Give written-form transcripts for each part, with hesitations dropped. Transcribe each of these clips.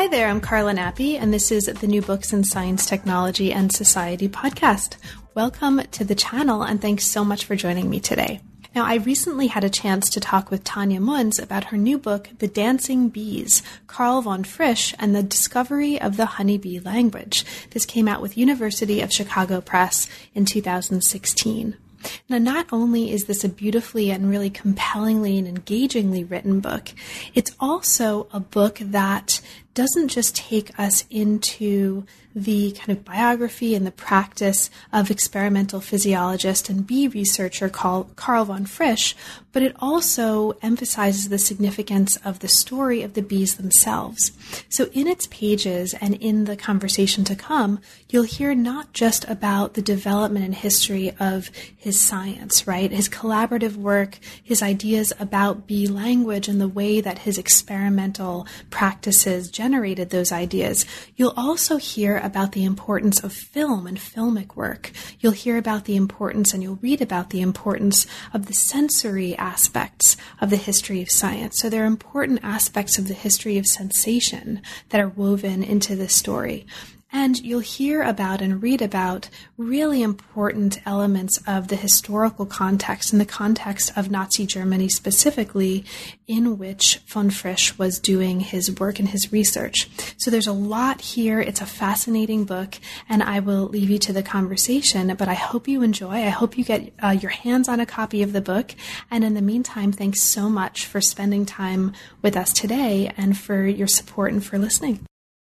Hi there, I'm Carla Nappi, and this is the New Books in Science, Technology, and Society podcast. Welcome to the channel, and thanks so much for joining me today. Now, I recently had a chance to talk with Tanja Munz about her new book, The Dancing Bees, Carl von Frisch and the Discovery of the Honeybee Language. This came out with University of Chicago Press in 2016. Now, not only is this a beautifully and really compellingly and engagingly written book, it's also a book that doesn't just take us into the kind of biography and the practice of experimental physiologist and bee researcher Carl von Frisch, but it also emphasizes the significance of the story of the bees themselves. So in its pages and in the conversation to come, you'll hear not just about the development and history of his science, right? His collaborative work, his ideas about bee language and the way that his experimental practices generated those ideas. You'll also hear about the importance of film and filmic work. You'll hear about the importance and you'll read about the importance of the sensory aspects of the history of science. So there are important aspects of the history of sensation that are woven into this story. And you'll hear about and read about really important elements of the historical context and the context of Nazi Germany specifically in which von Frisch was doing his work and his research. So there's a lot here. It's a fascinating book, and I will leave you to the conversation, but I hope you enjoy. I hope you get your hands on a copy of the book. And in the meantime, thanks so much for spending time with us today and for your support and for listening.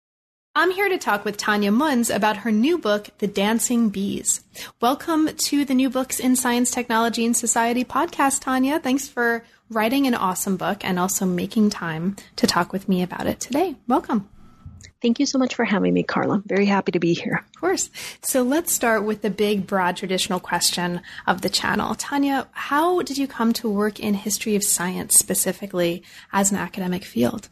I'm here to talk with Tanja Munz about her new book, The Dancing Bees. Welcome to the New Books in Science, Technology, and Society podcast, Tanja. Thanks for writing an awesome book and also making time to talk with me about it today. Welcome. Thank you so much for having me, Carla. Very happy to be here. Of course. So let's start with the big, broad, traditional question of the channel. Tanja, how did you come to work in history of science specifically as an academic field?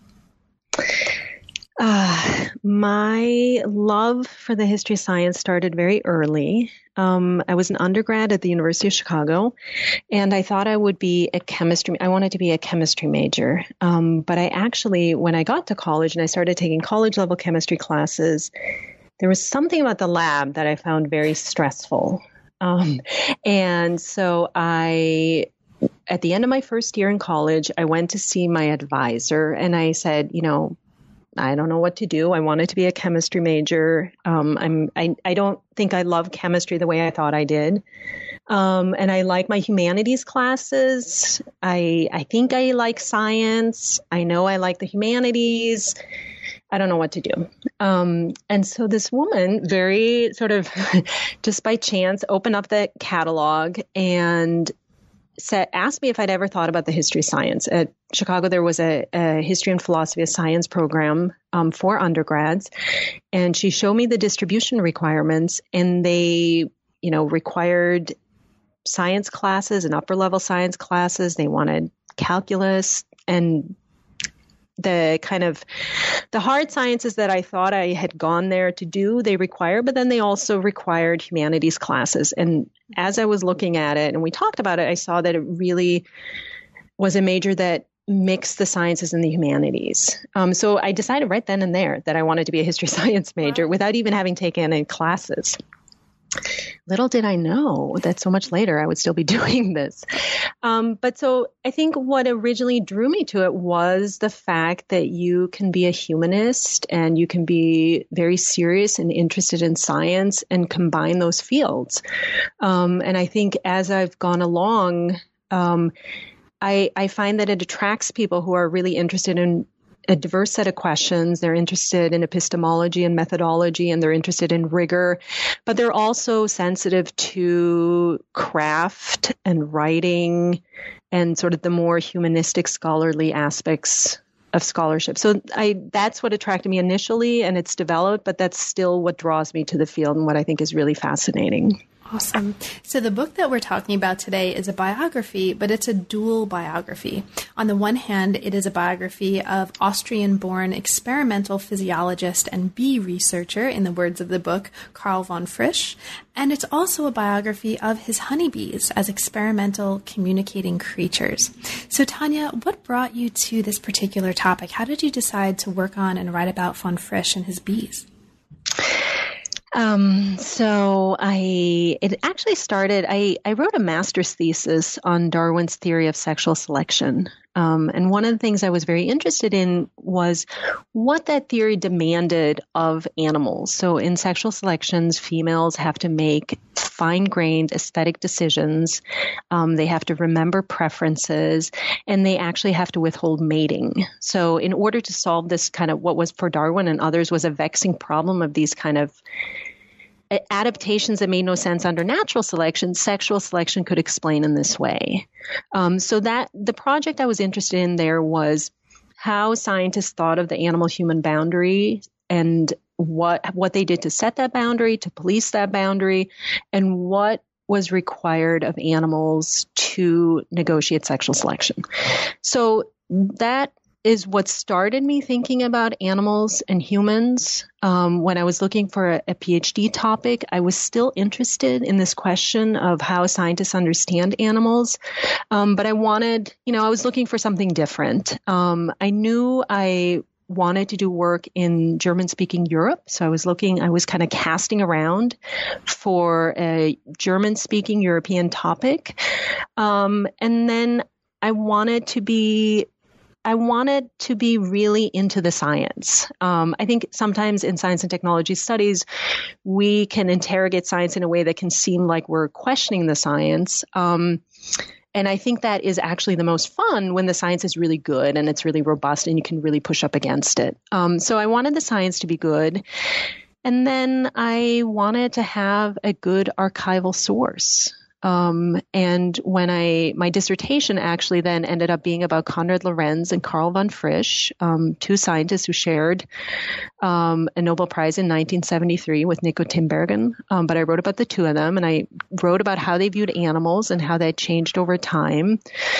My love for the history of science started very early. I was an undergrad at the University of Chicago, and I thought I would be I wanted to be a chemistry major. But I actually, when I got to college and I started taking college level chemistry classes, there was something about the lab that I found very stressful. And so at the end of my first year in college, I went to see my advisor and I said, I don't know what to do. I wanted to be a chemistry major. I don't think I love chemistry the way I thought I did. And I like my humanities classes. I think I like science. I know I like the humanities. I don't know what to do. And so this woman, very sort of just by chance, opened up the catalog and asked me if I'd ever thought about the history of science. At Chicago, there was a history and philosophy of science program for undergrads. And she showed me the distribution requirements, and they, required science classes and upper level science classes. They wanted calculus and the hard sciences that I thought I had gone there to do, they require, but then they also required humanities classes. And as I was looking at it and we talked about it, I saw that it really was a major that mixed the sciences and the humanities. So I decided right then and there that I wanted to be a history science major without even having taken any classes. Little did I know that so much later I would still be doing this. But so I think what originally drew me to it was the fact that you can be a humanist and you can be very serious and interested in science and combine those fields. And I think as I've gone along, I find that it attracts people who are really interested in a diverse set of questions. They're interested in epistemology and methodology, and they're interested in rigor, but they're also sensitive to craft and writing and sort of the more humanistic scholarly aspects of scholarship. So that's what attracted me initially, and it's developed, but that's still what draws me to the field and what I think is really fascinating. Awesome. So the book that we're talking about today is a biography, but it's a dual biography. On the one hand, it is a biography of Austrian-born experimental physiologist and bee researcher, in the words of the book, Karl von Frisch. And it's also a biography of his honeybees as experimental communicating creatures. So Tanya, what brought you to this particular topic? How did you decide to work on and write about von Frisch and his bees? It actually started, I wrote a master's thesis on Darwin's theory of sexual selection. And one of the things I was very interested in was what that theory demanded of animals. So in sexual selections, females have to make fine-grained aesthetic decisions. They have to remember preferences, and they actually have to withhold mating. So in order to solve this kind of what was for Darwin and others was a vexing problem of these kind of adaptations that made no sense under natural selection, sexual selection could explain in this way. So that the project I was interested in there was how scientists thought of the animal-human boundary and what they did to set that boundary, to police that boundary, and what was required of animals to negotiate sexual selection. So that is what started me thinking about animals and humans. When I was looking for a PhD topic, I was still interested in this question of how scientists understand animals. But I wanted, I was looking for something different. I knew I wanted to do work in German-speaking Europe. So I was kind of casting around for a German-speaking European topic. And then I wanted to be really into the science. I think sometimes in science and technology studies, we can interrogate science in a way that can seem like we're questioning the science. And I think that is actually the most fun when the science is really good and it's really robust and you can really push up against it. So I wanted the science to be good. And then I wanted to have a good archival source. And when my dissertation actually then ended up being about Konrad Lorenz and Karl von Frisch, two scientists who shared a Nobel Prize in 1973 with Nico Tinbergen. But I wrote about the two of them, and I wrote about how they viewed animals and how that changed over time.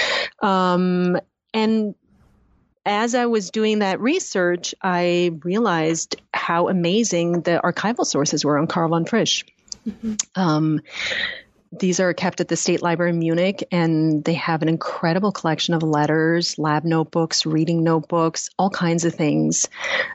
And as I was doing that research, I realized how amazing the archival sources were on Karl von Frisch. Mm-hmm. These are kept at the State Library in Munich, and they have an incredible collection of letters, lab notebooks, reading notebooks, all kinds of things.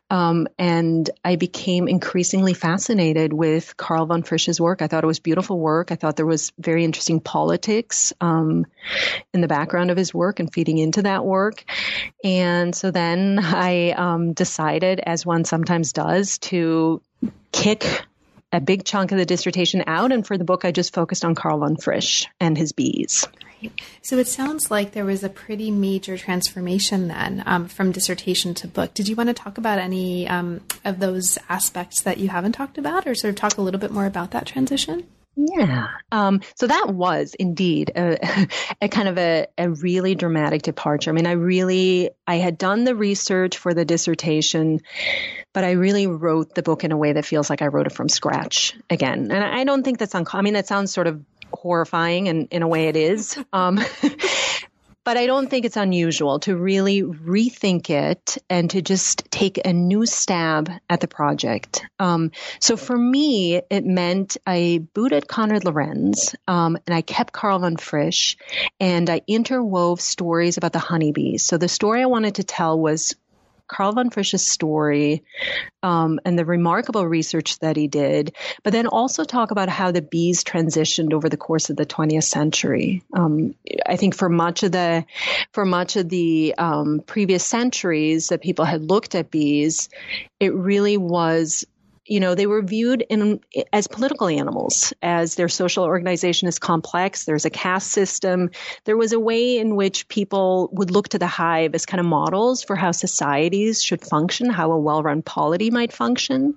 And I became increasingly fascinated with Karl von Frisch's work. I thought it was beautiful work. I thought there was very interesting politics in the background of his work and feeding into that work. And so then I decided, as one sometimes does, to kick a big chunk of the dissertation out. And for the book, I just focused on Karl von Frisch and his bees. Right. So it sounds like there was a pretty major transformation then from dissertation to book. Did you want to talk about any of those aspects that you haven't talked about, or sort of talk a little bit more about that transition? Yeah. So that was indeed a kind of a really dramatic departure. I mean, I had done the research for the dissertation, but I really wrote the book in a way that feels like I wrote it from scratch again. And I don't think that's uncommon. I mean, that sounds sort of horrifying, and in a way it is. But I don't think it's unusual to really rethink it and to just take a new stab at the project. So for me, it meant I booted Konrad Lorenz, and I kept Karl von Frisch, and I interwove stories about the honeybees. So the story I wanted to tell was Karl von Frisch's story and the remarkable research that he did, but then also talk about how the bees transitioned over the course of the 20th century. I think for much of the previous centuries that people had looked at bees, it really was, they were viewed as political animals, as their social organization is complex. There's a caste system. There was a way in which people would look to the hive as kind of models for how societies should function, how a well-run polity might function.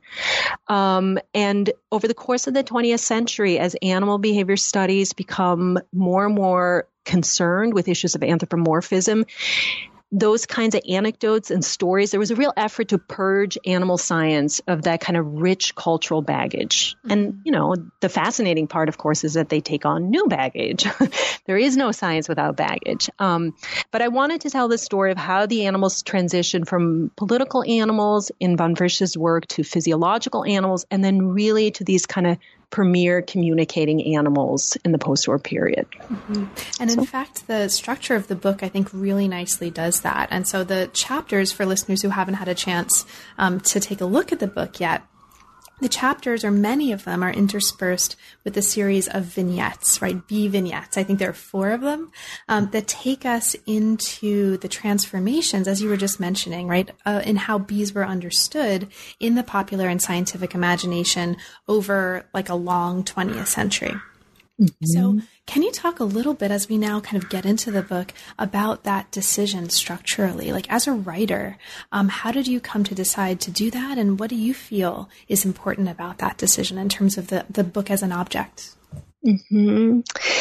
And over the course of the 20th century, as animal behavior studies become more and more concerned with issues of anthropomorphism, those kinds of anecdotes and stories. There was a real effort to purge animal science of that kind of rich cultural baggage. And, the fascinating part, of course, is that they take on new baggage. There is no science without baggage. But I wanted to tell the story of how the animals transition from political animals in von Frisch's work to physiological animals, and then really to these kind of premier communicating animals in the post-war period. Mm-hmm. And in fact, the structure of the book, I think, really nicely does that. And so the chapters, for listeners who haven't had a chance to take a look at the book yet, the chapters, or many of them, are interspersed with a series of vignettes, right? Bee vignettes. I think there are 4 of them that take us into the transformations, as you were just mentioning, right? In how bees were understood in the popular and scientific imagination over like a long 20th century. Mm-hmm. So can you talk a little bit, as we now kind of get into the book, about that decision structurally? Like, as a writer, how did you come to decide to do that? And what do you feel is important about that decision in terms of the book as an object? Mm-hmm.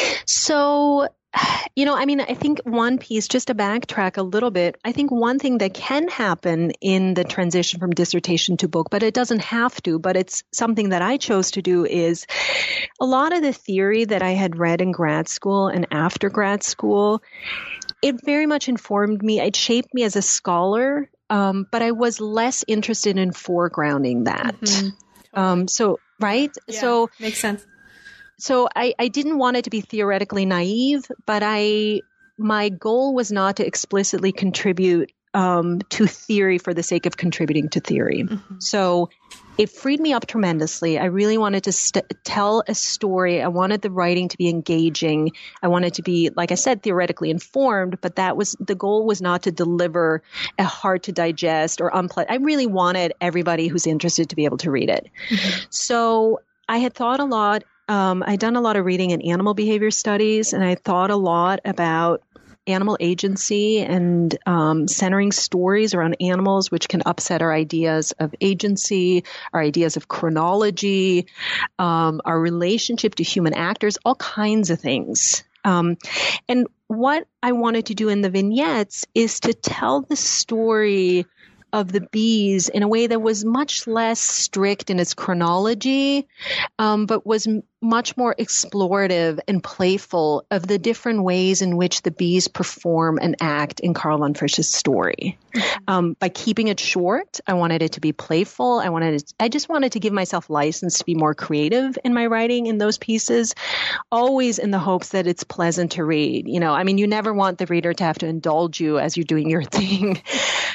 So, I think one piece, just to backtrack a little bit, I think one thing that can happen in the transition from dissertation to book, but it doesn't have to, but it's something that I chose to do, is a lot of the theory that I had read in grad school and after grad school, it very much informed me. It shaped me as a scholar, but I was less interested in foregrounding that. Mm-hmm. Right? Yeah, so makes sense. So I didn't want it to be theoretically naive, but my goal was not to explicitly contribute to theory for the sake of contributing to theory. Mm-hmm. So it freed me up tremendously. I really wanted to tell a story. I wanted the writing to be engaging. I wanted to be, like I said, theoretically informed, but the goal was not to deliver a hard to digest or unpleasant. I really wanted everybody who's interested to be able to read it. Mm-hmm. So I had thought a lot. I'd done a lot of reading in animal behavior studies, and I thought a lot about animal agency and centering stories around animals, which can upset our ideas of agency, our ideas of chronology, our relationship to human actors, all kinds of things. And what I wanted to do in the vignettes is to tell the story of the bees in a way that was much less strict in its chronology, but was much more explorative and playful of the different ways in which the bees perform and act in Carl von Frisch's story. By keeping it short, I wanted it to be playful. I just wanted to give myself license to be more creative in my writing in those pieces, always in the hopes that it's pleasant to read. You never want the reader to have to indulge you as you're doing your thing.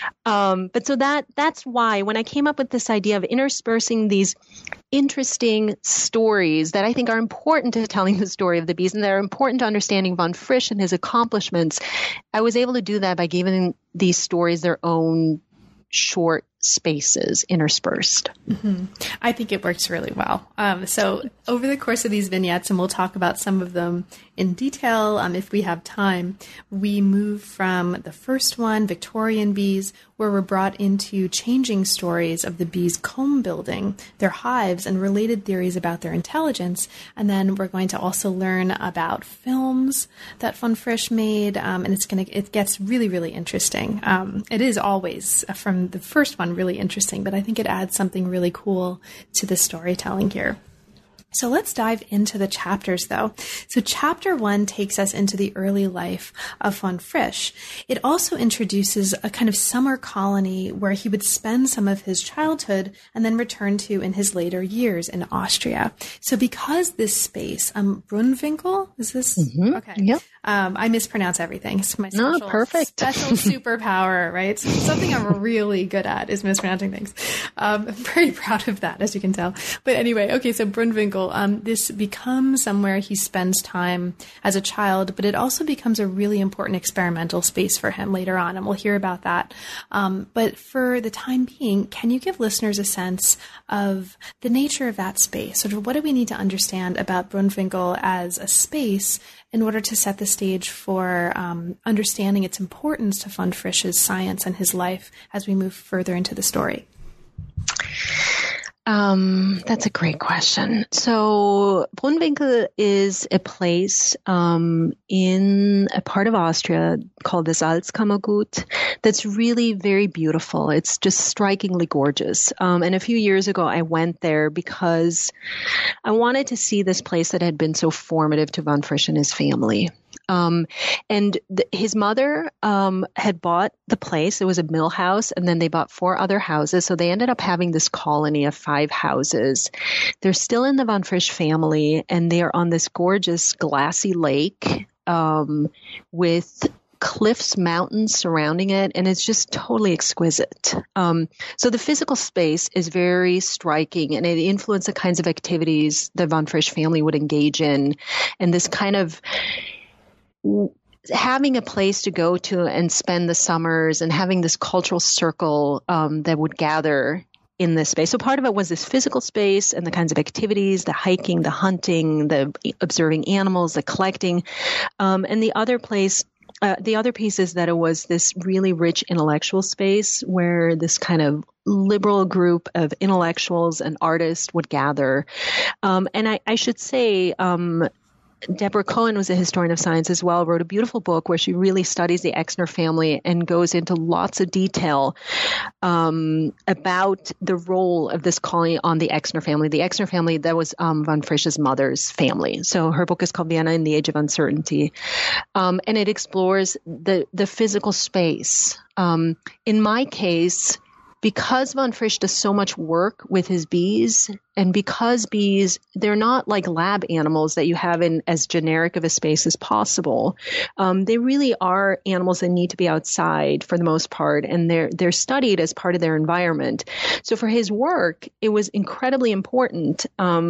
But so that's why when I came up with this idea of interspersing these interesting stories that I think are important to telling the story of the bees and that are important to understanding von Frisch and his accomplishments, I was able to do that by giving these stories their own short spaces interspersed. Mm-hmm. I think it works really well. So over the course of these vignettes, and we'll talk about some of them in detail if we have time, we move from the first one, Victorian bees, where we're brought into changing stories of the bees' comb building, their hives, and related theories about their intelligence. And then we're going to also learn about films that von Frisch made, and it gets really, really interesting. It is always, from the first one, really interesting, but I think it adds something really cool to the storytelling here. So let's dive into the chapters, though. So chapter 1 takes us into the early life of von Frisch. It also introduces a kind of summer colony where he would spend some of his childhood and then return to in his later years in Austria. So because this space, Brunwinkel, is this? Mm-hmm. Okay. Yep. I mispronounce everything. It's my special superpower, right? So something I'm really good at is mispronouncing things. I'm very proud of that, as you can tell. But anyway, okay, so Brunwinkel, this becomes somewhere he spends time as a child, but it also becomes a really important experimental space for him later on, and we'll hear about that. But for the time being, can you give listeners a sense of the nature of that space? Sort of what do we need to understand about Brunwinkel as a space in order to set the stage for understanding its importance to von Frisch's science and his life as we move further into the story? That's a great question. So Brunwinkel is a place in a part of Austria called the Salzkammergut that's really very beautiful. It's just strikingly gorgeous. And a few years ago, I went there because I wanted to see this place that had been so formative to von Frisch and his family. His mother had bought the place. It was a mill house, and then they bought 4 other houses. So they ended up having this colony of 5 houses. They're still in the von Frisch family, and they are on this gorgeous glassy lake with cliffs, mountains surrounding it, and it's just totally exquisite. So the physical space is very striking, and it influenced the kinds of activities the von Frisch family would engage in, and this kind of having a place to go to and spend the summers and having this cultural circle that would gather in this space. So part of it was this physical space and the kinds of activities, the hiking, the hunting, the observing animals, the collecting. And the other piece is that it was this really rich intellectual space where this kind of liberal group of intellectuals and artists would gather. And I should say, Deborah Cohen was a historian of science as well, wrote a beautiful book where she really studies the Exner family and goes into lots of detail about the role of this colony on the Exner family. The Exner family, that was von Frisch's mother's family. So her book is called Vienna in the Age of Uncertainty. And it explores the physical space. In my case, because von Frisch does so much work with his bees, and because bees, they're not like lab animals that you have in as generic of a space as possible. They really are animals that need to be outside for the most part, and they're studied as part of their environment. So for his work, it was incredibly important.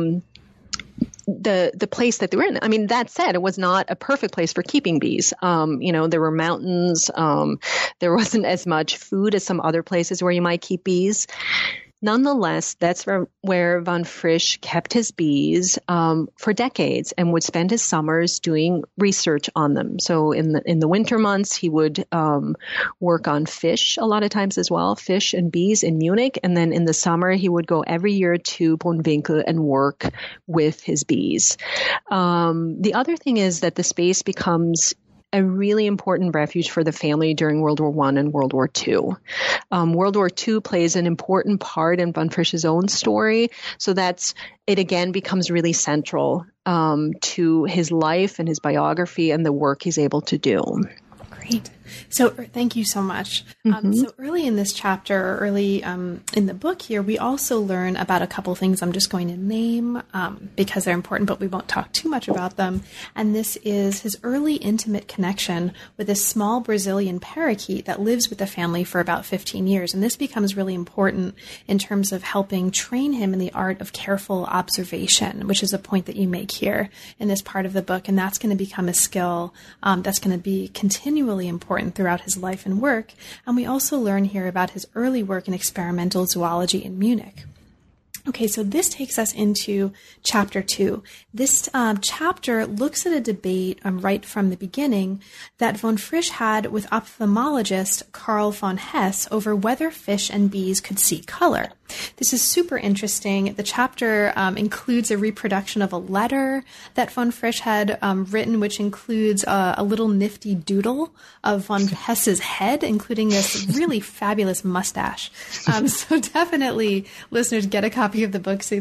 The place that they were in. I mean, that said, it was not a perfect place for keeping bees. There were mountains. There wasn't as much food as some other places where you might keep bees. Nonetheless, that's where von Frisch kept his bees for decades and would spend his summers doing research on them. So in the winter months, he would work on fish a lot of times as well, fish and bees in Munich. And then in the summer, he would go every year to Brunwinkel and work with his bees. The other thing is that the space becomes a really important refuge for the family during World War I and World War II. World War II plays an important part in von Frisch's own story, so it again becomes really central to his life and his biography and the work he's able to do. Great. So thank you so much. So early in this chapter, in the book here, we also learn about a couple things I'm just going to name because they're important, but we won't talk too much about them. And this is his early intimate connection with a small Brazilian parakeet that lives with the family for about 15 years. And this becomes really important in terms of helping train him in the art of careful observation, which is a point that you make here in this part of the book. And that's going to become a skill that's going to be continually important throughout his life and work. And we also learn here about his early work in experimental zoology in Munich. Okay, so this takes us into chapter 2. This chapter looks at a debate right from the beginning that von Frisch had with ophthalmologist Karl von Hess over whether fish and bees could see color. This is super interesting. The chapter includes a reproduction of a letter that von Frisch had written, which includes a little nifty doodle of von Hess's head, including this really fabulous mustache. So definitely, listeners, get a copy of the book for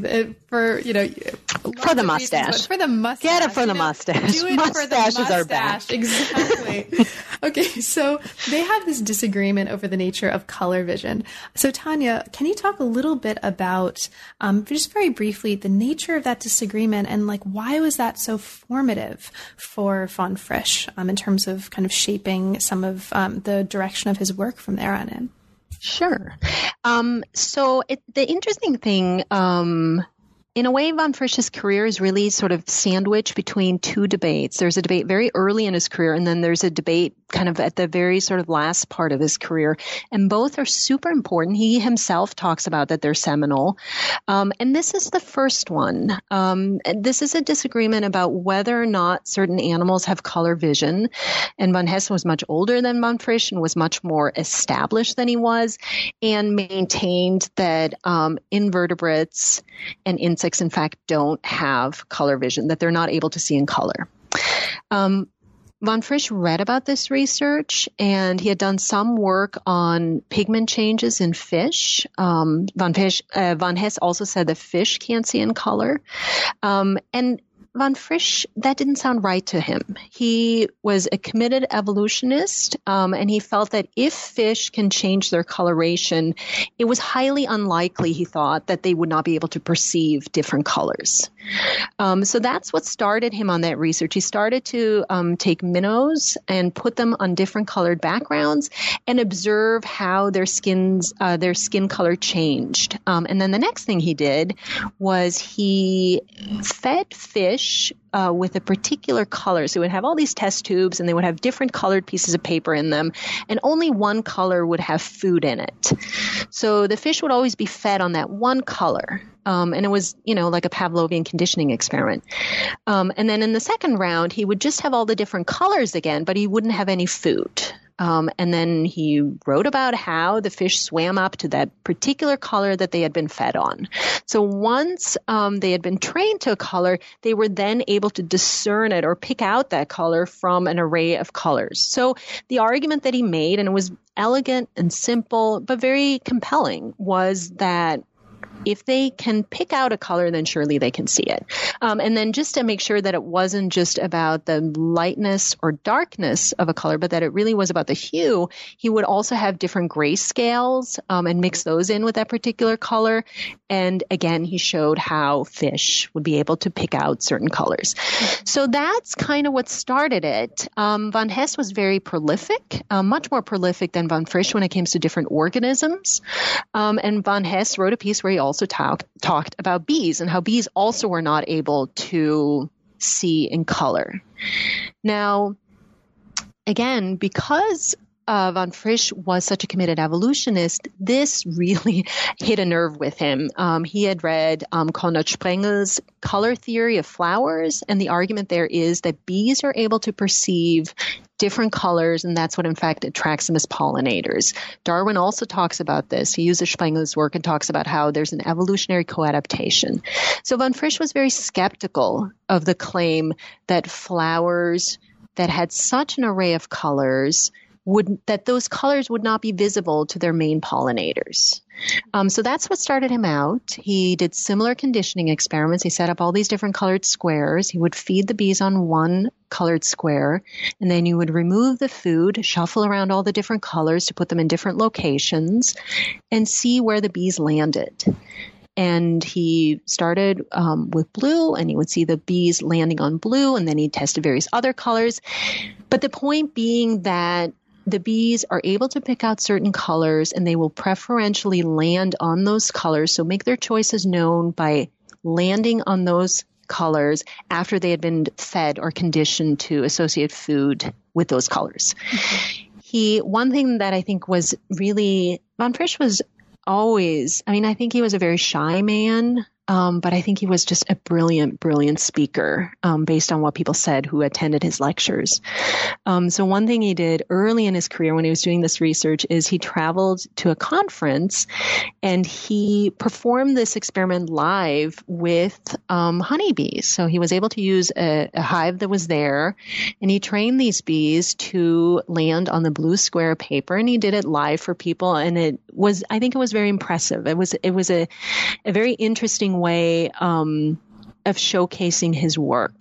the mustache. Reasons, for the mustache. Get it for the mustache. Do it Mustaches for the mustache. Are back. Exactly. Okay, so they have this disagreement over the nature of color vision. So Tanya, can you talk a little bit about, just very briefly, the nature of that disagreement and why was that so formative for von Frisch in terms of kind of shaping some of the direction of his work from there on in? Sure. So the interesting thing in a way, von Frisch's career is really sort of sandwiched between two debates. There's a debate very early in his career, and then there's a debate kind of at the very sort of last part of his career. And both are super important. He himself talks about that they're seminal. And this is the first one. And this is a disagreement about whether or not certain animals have color vision. And von Hess was much older than von Frisch and was much more established than he was, and maintained that invertebrates and insects, in fact, don't have color vision, that they're not able to see in color. Von Frisch read about this research, and he had done some work on pigment changes in fish. Von Hess also said that fish can't see in color. And von Frisch, that didn't sound right to him. He was a committed evolutionist, and he felt that if fish can change their coloration, it was highly unlikely, he thought, that they would not be able to perceive different colors. So that's what started him on that research. He started to take minnows and put them on different colored backgrounds and observe how their skin color changed. And then the next thing he did was he fed fish with a particular color. So it would have all these test tubes, and they would have different colored pieces of paper in them, and only one color would have food in it. So the fish would always be fed on that one color. And it was, like a Pavlovian conditioning experiment. And then in the second round, he would just have all the different colors again, but he wouldn't have any food. And then he wrote about how the fish swam up to that particular color that they had been fed on. So once they had been trained to a color, they were then able to discern it or pick out that color from an array of colors. So the argument that he made, and it was elegant and simple, but very compelling, was that if they can pick out a color, then surely they can see it. And then just to make sure that it wasn't just about the lightness or darkness of a color, but that it really was about the hue, he would also have different grayscales and mix those in with that particular color. And again, he showed how fish would be able to pick out certain colors. So that's kind of what started it. Von Hess was very prolific, much more prolific than von Frisch when it came to different organisms. And von Hess wrote a piece where he also talked about bees and how bees also were not able to see in color. Now, again, because von Frisch was such a committed evolutionist, this really hit a nerve with him. He had read Konrad Sprengel's color theory of flowers, and the argument there is that bees are able to perceive different colors, and that's what, in fact, attracts them as pollinators. Darwin also talks about this. He uses Sprengel's work and talks about how there's an evolutionary coadaptation. So von Frisch was very skeptical of the claim that flowers that had such an array of colors that those colors would not be visible to their main pollinators. So that's what started him out. He did similar conditioning experiments. He set up all these different colored squares. He would feed the bees on one colored square, and then you would remove the food, shuffle around all the different colors to put them in different locations, and see where the bees landed. And he started with blue, and he would see the bees landing on blue, and then he tested various other colors. But the point being that the bees are able to pick out certain colors, and they will preferentially land on those colors. So make their choices known by landing on those colors after they had been fed or conditioned to associate food with those colors. One thing that I think was really, von Frisch was always, I think he was a very shy man. But I think he was just a brilliant, brilliant speaker, based on what people said who attended his lectures. So one thing he did early in his career when he was doing this research is he traveled to a conference and he performed this experiment live with honeybees. So he was able to use a hive that was there, and he trained these bees to land on the blue square paper, and he did it live for people. And I think it was very impressive. It was a very interesting way of showcasing his work.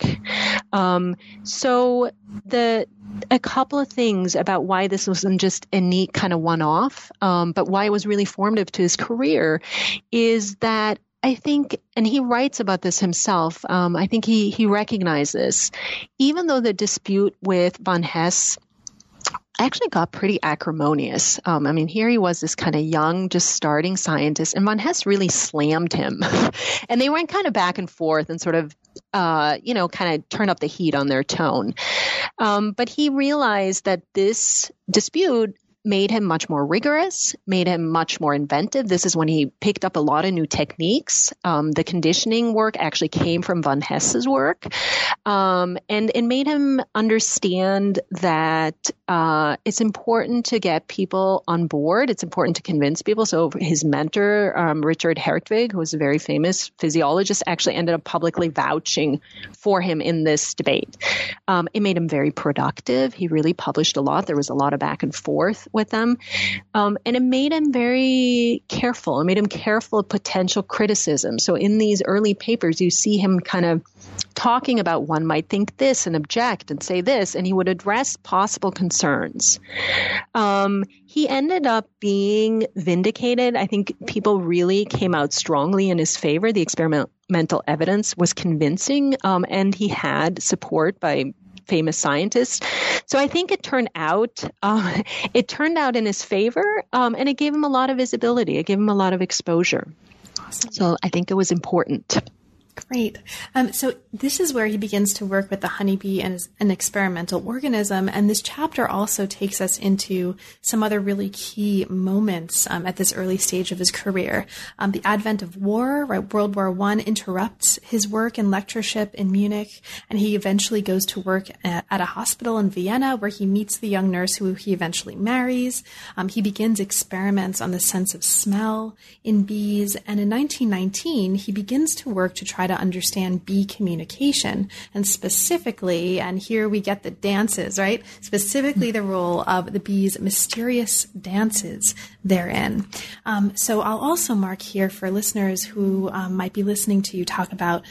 So a couple of things about why this wasn't just a neat kind of one-off, but why it was really formative to his career is that I think, and he writes about this himself, I think he recognized this, even though the dispute with von Hess actually got pretty acrimonious. I mean, here he was, this kind of young, just starting scientist, and von Hess really slammed him. And they went kind of back and forth and sort of, kind of turn up the heat on their tone. But he realized that this dispute made him much more rigorous, made him much more inventive. This is when he picked up a lot of new techniques. The conditioning work actually came from von Hess's work. And it made him understand that it's important to get people on board. It's important to convince people. So his mentor, Richard Hertwig, who was a very famous physiologist, actually ended up publicly vouching for him in this debate. It made him very productive. He really published a lot. There was a lot of back and forth with them. And it made him very careful. It made him careful of potential criticism. So in these early papers, you see him kind of talking about one might think this and object and say this, and he would address possible concerns. He ended up being vindicated. I think people really came out strongly in his favor. The experimental evidence was convincing, and he had support by famous scientists. So I think it turned out in his favor, and it gave him a lot of visibility. It gave him a lot of exposure. Awesome. So I think it was important. Great. So this is where he begins to work with the honeybee as an experimental organism. And this chapter also takes us into some other really key moments at this early stage of his career. The advent of war, right? World War I interrupts his work and lectureship in Munich. And he eventually goes to work at a hospital in Vienna where he meets the young nurse who he eventually marries. He begins experiments on the sense of smell in bees. And in 1919, he begins to work to try to understand bee communication, and specifically, and here we get the dances, right? Specifically the role of the bees' mysterious dances therein. So I'll also mark here for listeners who might be listening to you talk about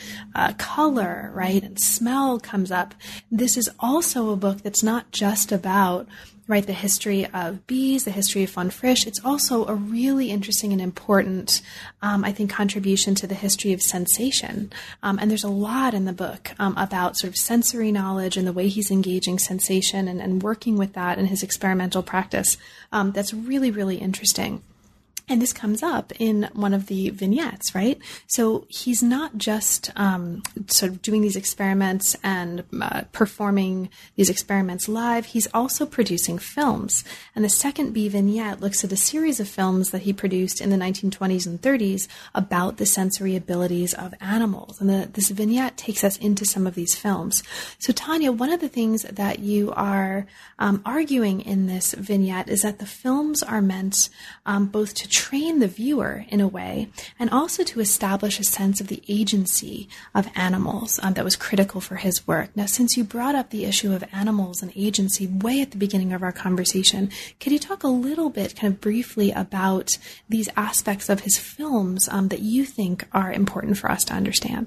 color, right? And smell comes up. This is also a book that's not just about right, the history of bees, the history of von Frisch. It's also a really interesting and important, I think, contribution to the history of sensation. And there's a lot in the book about sort of sensory knowledge and the way he's engaging sensation and working with that in his experimental practice. That's really, really interesting. And this comes up in one of the vignettes, right? So he's not just sort of doing these experiments and performing these experiments live. He's also producing films. And the second bee vignette looks at a series of films that he produced in the 1920s and 30s about the sensory abilities of animals. And this vignette takes us into some of these films. So Tanya, one of the things that you are arguing in this vignette is that the films are meant both to train the viewer in a way, and also to establish a sense of the agency of animals that was critical for his work. Now, since you brought up the issue of animals and agency way at the beginning of our conversation, could you talk a little bit kind of briefly about these aspects of his films that you think are important for us to understand?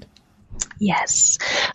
Yes.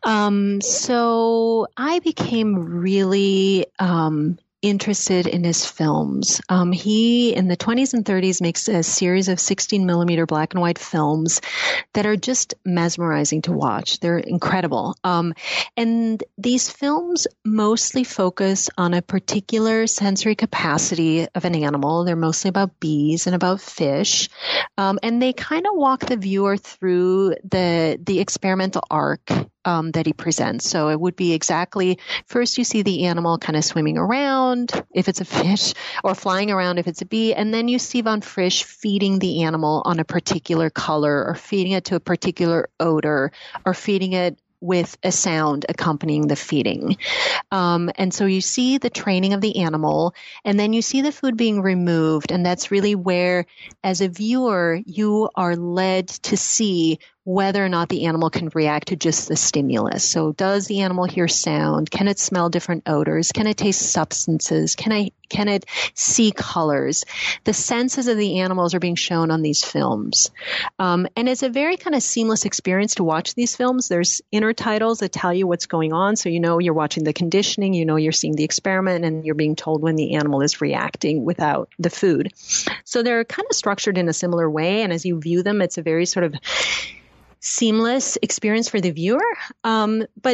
So I became really interested in his films. He, in the 20s and 30s, makes a series of 16 millimeter black and white films that are just mesmerizing to watch. They're incredible. And these films mostly focus on a particular sensory capacity of an animal. They're mostly about bees and about fish. And they kind of walk the viewer through the experimental arc that he presents. So it would be exactly, first you see the animal kind of swimming around, if it's a fish, or flying around if it's a bee, and then you see von Frisch feeding the animal on a particular color, or feeding it to a particular odor, or feeding it with a sound accompanying the feeding. And so you see the training of the animal, and then you see the food being removed, and that's really where, as a viewer, you are led to see whether or not the animal can react to just the stimulus. So does the animal hear sound? Can it smell different odors? Can it taste substances? Can it see colors? The senses of the animals are being shown on these films. And it's a very kind of seamless experience to watch these films. There's intertitles that tell you what's going on. So you know you're watching the conditioning, you know you're seeing the experiment, and you're being told when the animal is reacting without the food. So they're kind of structured in a similar way. And as you view them, it's a very sort of seamless experience for the viewer. But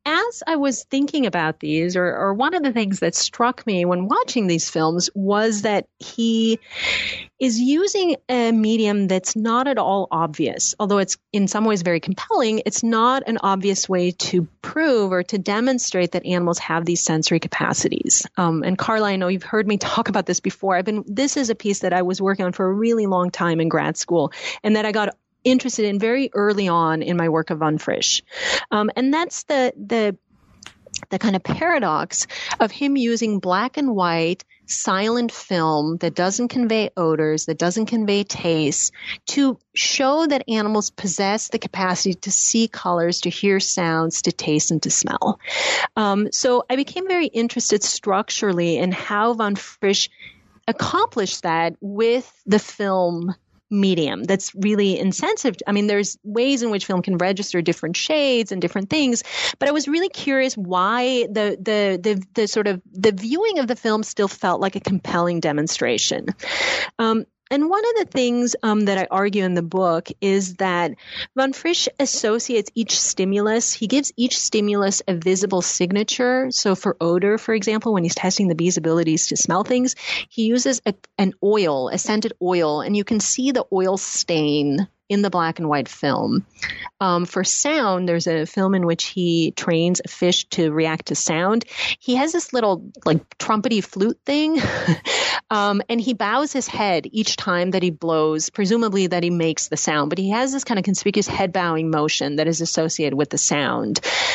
as I was thinking about these, or one of the things that struck me when watching these films was that he is using a medium that's not at all obvious. Although it's in some ways very compelling, it's not an obvious way to prove or to demonstrate that animals have these sensory capacities. And Carla, I know you've heard me talk about this before. This is a piece that I was working on for a really long time in grad school, and that I got interested in very early on in my work of von Frisch. And that's the kind of paradox of him using black and white silent film that doesn't convey odors, that doesn't convey taste, to show that animals possess the capacity to see colors, to hear sounds, to taste, and to smell. So I became very interested structurally in how von Frisch accomplished that with the film medium that's really insensitive. I mean, there's ways in which film can register different shades and different things, but I was really curious why the sort of the viewing of the film still felt like a compelling demonstration. And one of the things that I argue in the book is that von Frisch associates each stimulus. He gives each stimulus a visible signature. So for odor, for example, when he's testing the bees' abilities to smell things, he uses an oil, a scented oil, and you can see the oil stain in the black and white film. For sound, there's a film in which he trains a fish to react to sound. He has this little like trumpety flute thing, and he bows his head each time that he blows, presumably that he makes the sound. But he has this kind of conspicuous head bowing motion that is associated with the sound.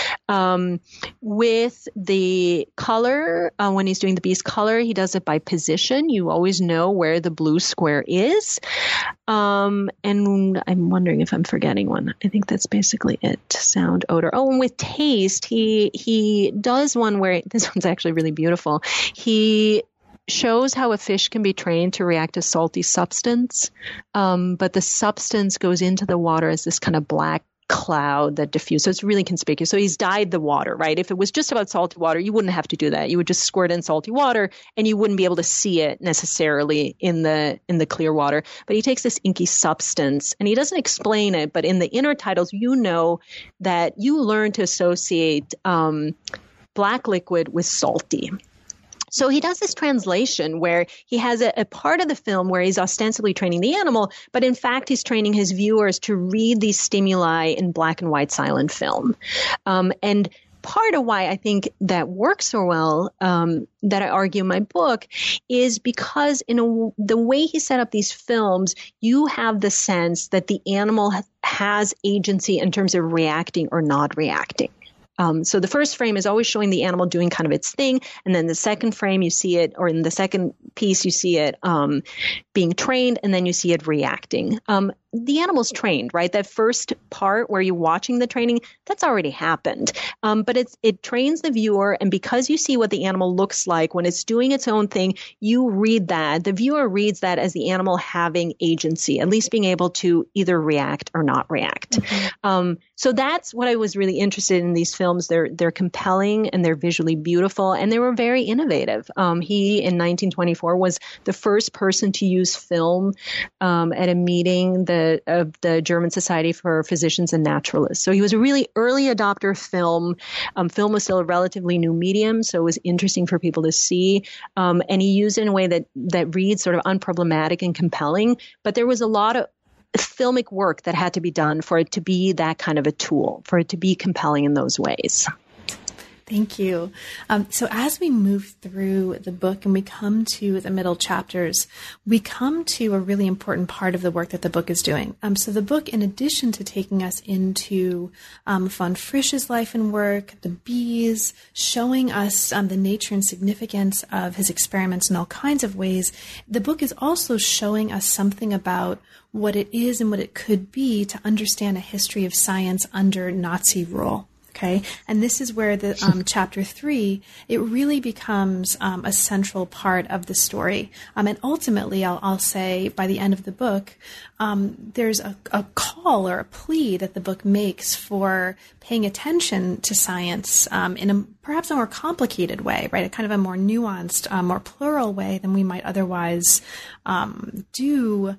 With the color, when he's doing the bee's color, he does it by position. You always know where the blue square is. And I'm wondering if I'm forgetting one. I think that's basically it. Sound, odor. Oh, and with taste, he does one where, this one's actually really beautiful. He shows how a fish can be trained to react to salty substance, but the substance goes into the water as this kind of black cloud that diffuses. So it's really conspicuous. So he's dyed the water, right? If it was just about salty water, you wouldn't have to do that. You would just squirt in salty water and you wouldn't be able to see it necessarily in the clear water. But he takes this inky substance and he doesn't explain it, but in the inner titles, you know that you learn to associate black liquid with salty. So he does this translation where he has a part of the film where he's ostensibly training the animal, but in fact he's training his viewers to read these stimuli in black and white silent film. And part of why I think that works so well, that I argue in my book, is because the way he set up these films, you have the sense that the animal has agency in terms of reacting or not reacting. So the first frame is always showing the animal doing kind of its thing. And then the second frame, you see it, or in the second piece, you see it being trained, and then you see it reacting. The animal's trained, right? That first part where you're watching the training, that's already happened. But it trains the viewer. And because you see what the animal looks like when it's doing its own thing, you read that. The viewer reads that as the animal having agency, at least being able to either react or not react. Mm-hmm. So that's what I was really interested in these films. They're compelling and they're visually beautiful and they were very innovative. He, in 1924, was the first person to use film at a meeting of the German Society for Physicians and Naturalists. So he was a really early adopter of film. Film was still a relatively new medium, so it was interesting for people to see. And he used it in a way that reads sort of unproblematic and compelling. But there was a lot of filmic work that had to be done for it to be that kind of a tool, for it to be compelling in those ways. Thank you. So as we move through the book and we come to the middle chapters, we come to a really important part of the work that the book is doing. So the book, in addition to taking us into von Frisch's life and work, the bees, showing us the nature and significance of his experiments in all kinds of ways, the book is also showing us something about what it is and what it could be to understand a history of science under Nazi rule. Okay, and this is where the chapter 3, it really becomes a central part of the story. And ultimately, I'll say by the end of the book, there's a call or a plea that the book makes for paying attention to science in a perhaps a more complicated way, right? A kind of a more nuanced, more plural way than we might otherwise do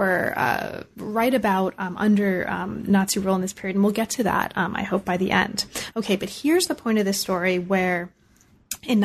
or write about under Nazi rule in this period. And we'll get to that, I hope, by the end. Okay, but here's the point of this story where in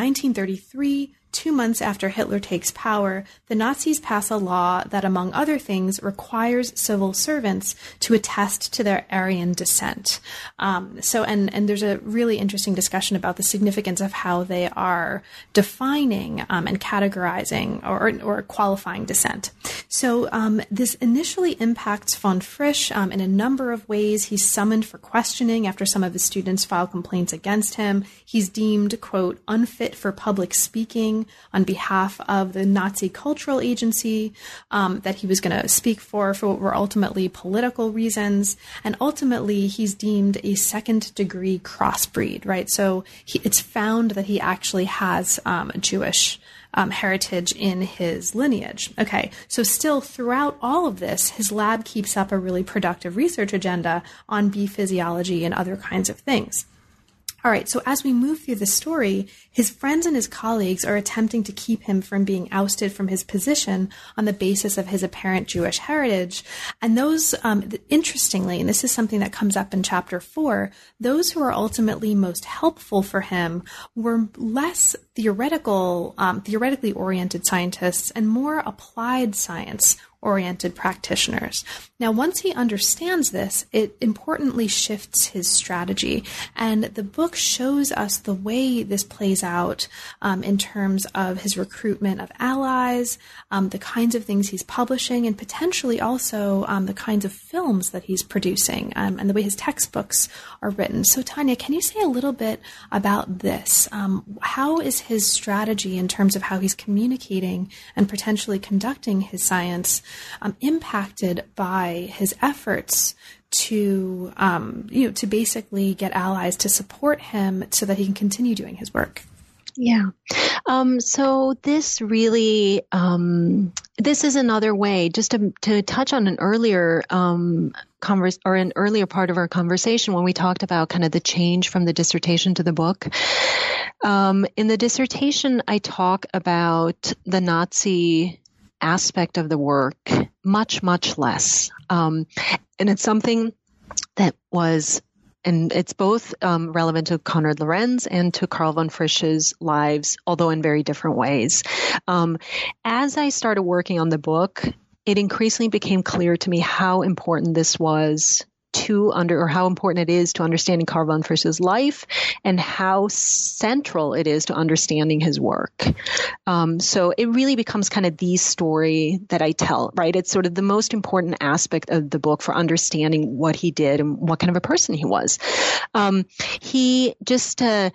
1933, 2 months after Hitler takes power, the Nazis pass a law that, among other things, requires civil servants to attest to their Aryan descent. And there's a really interesting discussion about the significance of how they are defining and categorizing or qualifying descent. So this initially impacts von Frisch in a number of ways. He's summoned for questioning after some of his students file complaints against him. He's deemed, quote, unfit for public speaking on behalf of the Nazi Cultural Agency that he was going to speak for what were ultimately political reasons. And ultimately, he's deemed a second-degree crossbreed, right? So it's found that he actually has Jewish heritage in his lineage. Okay, so still throughout all of this, his lab keeps up a really productive research agenda on bee physiology and other kinds of things. All right, so as we move through the story, his friends and his colleagues are attempting to keep him from being ousted from his position on the basis of his apparent Jewish heritage. And those, interestingly, and this is something that comes up in chapter 4, those who are ultimately most helpful for him were less theoretically oriented scientists and more applied science oriented practitioners. Now, once he understands this, it importantly shifts his strategy. And the book shows us the way this plays out in terms of his recruitment of allies, the kinds of things he's publishing, and potentially also the kinds of films that he's producing, and the way his textbooks are written. So, Tanya, can you say a little bit about this? How is his strategy in terms of how he's communicating and potentially conducting his science impacted by his efforts to basically get allies to support him so that he can continue doing his work? Yeah. So this really, this is another way, just to touch on an earlier an earlier part of our conversation when we talked about kind of the change from the dissertation to the book. In the dissertation, I talk about the Nazi aspect of the work much, much less. And it's something that was, and it's both relevant to Konrad Lorenz and to Karl von Frisch's lives, although in very different ways. As I started working on the book, it increasingly became clear to me how important this was how important it is to understanding Karl von Frisch's life and how central it is to understanding his work. So it really becomes kind of the story that I tell, right? It's sort of the most important aspect of the book for understanding what he did and what kind of a person he was. He just to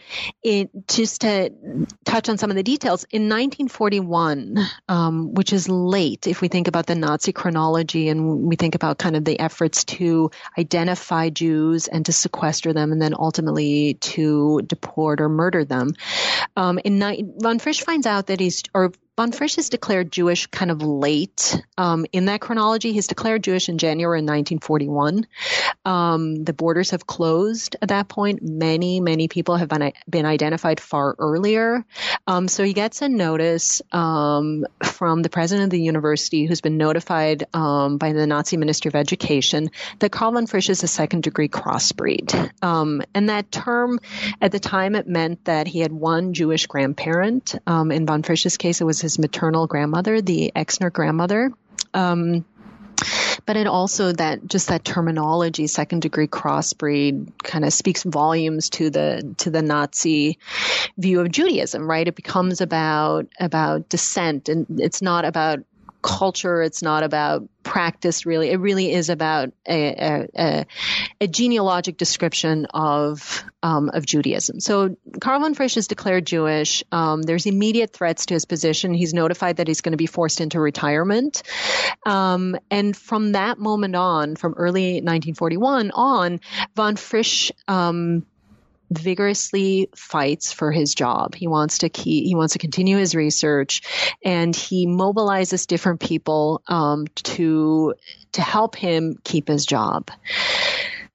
touch on some of the details, in 1941, which is late if we think about the Nazi chronology and we think about kind of the efforts to identify Jews and to sequester them and then ultimately to deport or murder them. Von Frisch finds out that Von Frisch is declared Jewish kind of late in that chronology. He's declared Jewish in January 1941. The borders have closed at that point. Many, many people have been identified far earlier. So he gets a notice from the president of the university, who's been notified by the Nazi Ministry of Education, that Karl von Frisch is a second-degree crossbreed. And that term, at the time, it meant that he had one Jewish grandparent. In von Frisch's case, it was his maternal grandmother, the Exner grandmother. But it also that terminology, second degree crossbreed, kind of speaks volumes to the Nazi view of Judaism, right? It becomes about descent, and it's not about culture. It's not about practice, really. It really is about a genealogic description of Judaism. So Karl von Frisch is declared Jewish. There's immediate threats to his position. He's notified that he's going to be forced into retirement. And from that moment on, from early 1941 on, von Frisch vigorously fights for his job. He wants to continue his research, and he mobilizes different people to help him keep his job.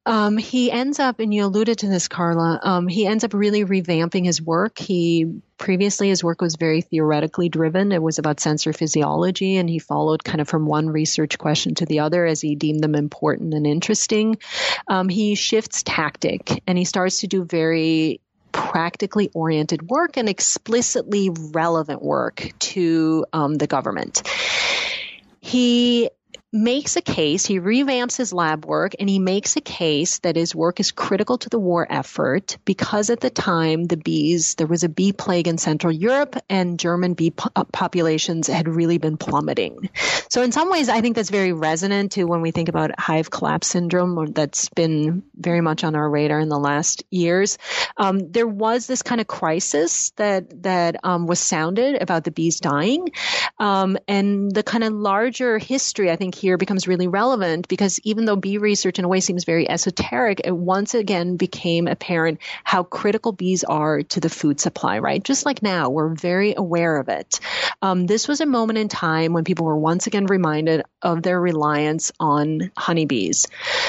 He ends up, and you alluded to this, Carla, he ends up really revamping his work. Previously, his work was very theoretically driven. It was about sensory physiology, and he followed kind of from one research question to the other as he deemed them important and interesting. He shifts tactic, and he starts to do very practically oriented work and explicitly relevant work to the government. He makes a case, he revamps his lab work, and he makes a case that his work is critical to the war effort because at the time there was a bee plague in Central Europe and German bee populations had really been plummeting. So in some ways, I think that's very resonant to when we think about hive collapse syndrome, or that's been very much on our radar in the last years. There was this kind of crisis that was sounded about the bees dying. And the kind of larger history, I think, here becomes really relevant because even though bee research in a way seems very esoteric, it once again became apparent how critical bees are to the food supply, right? Just like now, we're very aware of it. This was a moment in time when people were once again reminded of their reliance on honeybees.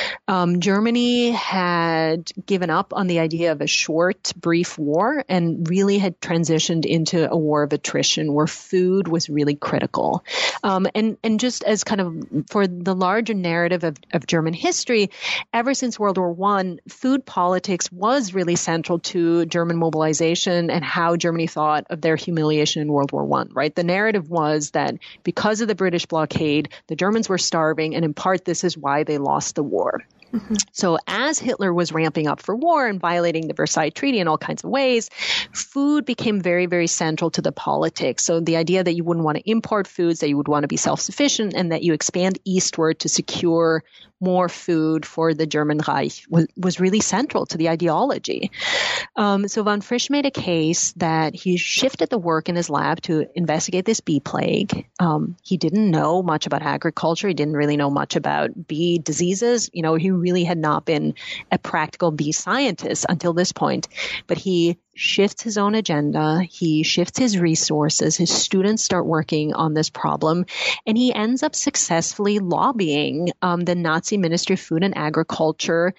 Germany had given up on the idea of a short, brief war and really had transitioned into a war of attrition where food was really critical. And just as kind of for the larger narrative of German history, ever since World War I, food politics was really central to German mobilization and how Germany thought of their humiliation in World War I, right? The narrative was that because of the British blockade, the Germans were starving, and in part, this is why they lost the war. Mm-hmm. So as Hitler was ramping up for war and violating the Versailles Treaty in all kinds of ways, food became very, very central to the politics. So the idea that you wouldn't want to import foods, that you would want to be self-sufficient, and that you expand eastward to secure more food for the German Reich was really central to the ideology. So von Frisch made a case that he shifted the work in his lab to investigate this bee plague. He didn't know much about agriculture. He didn't really know much about bee diseases. You know, he really had not been a practical bee scientist until this point. But he shifts his own agenda. He shifts his resources. His students start working on this problem. And he ends up successfully lobbying the Nazi Ministry of Food and Agriculture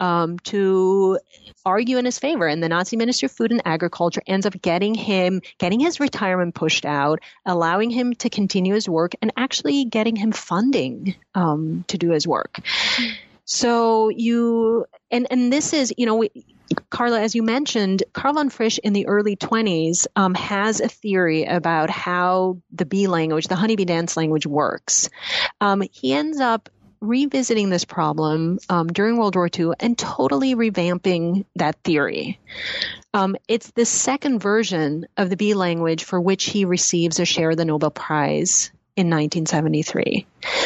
to argue in his favor. And the Nazi Ministry of Food and Agriculture ends up getting his retirement pushed out, allowing him to continue his work, and actually getting him funding to do his work. So and this is, Carla, as you mentioned, Karl von Frisch in the early 20s has a theory about how the bee language, the honeybee dance language works. He ends up revisiting this problem during World War II and totally revamping that theory. It's the second version of the bee language for which he receives a share of the Nobel Prize in 1973.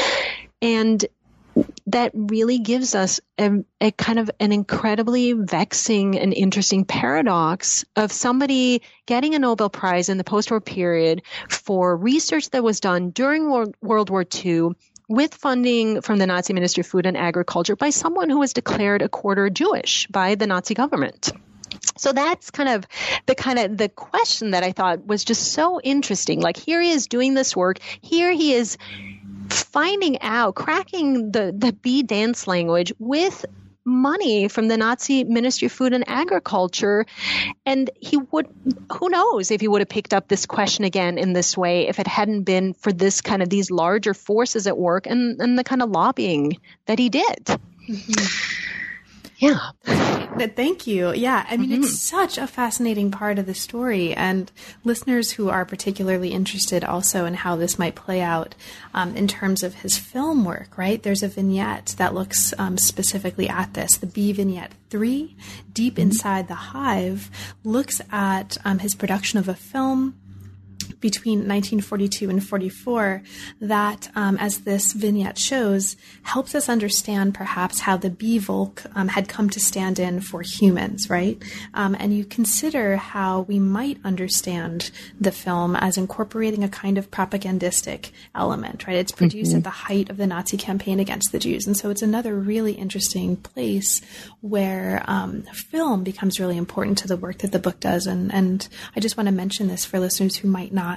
And that really gives us a kind of an incredibly vexing and interesting paradox of somebody getting a Nobel Prize in the post-war period for research that was done during World War II with funding from the Nazi Ministry of Food and Agriculture by someone who was declared a quarter Jewish by the Nazi government. So that's kind of the question that I thought was just so interesting. Like, here he is doing this work. Here he is finding out, cracking the bee dance language with money from the Nazi Ministry of Food and Agriculture. And who knows if he would have picked up this question again in this way if it hadn't been for these larger forces at work and the kind of lobbying that he did. Mm-hmm. Yeah. Thank you. Yeah. I mean, It's such a fascinating part of the story, and listeners who are particularly interested also in how this might play out in terms of his film work, right? There's a vignette that looks specifically at this. The Bee Vignette 3, Deep Inside the Hive, looks at his production of a film between 1942 and 44 that, as this vignette shows, helps us understand perhaps how the bee Volk had come to stand in for humans, right? And you consider how we might understand the film as incorporating a kind of propagandistic element, right? It's produced at the height of the Nazi campaign against the Jews. And so it's another really interesting place where film becomes really important to the work that the book does. And I just want to mention this for listeners who might not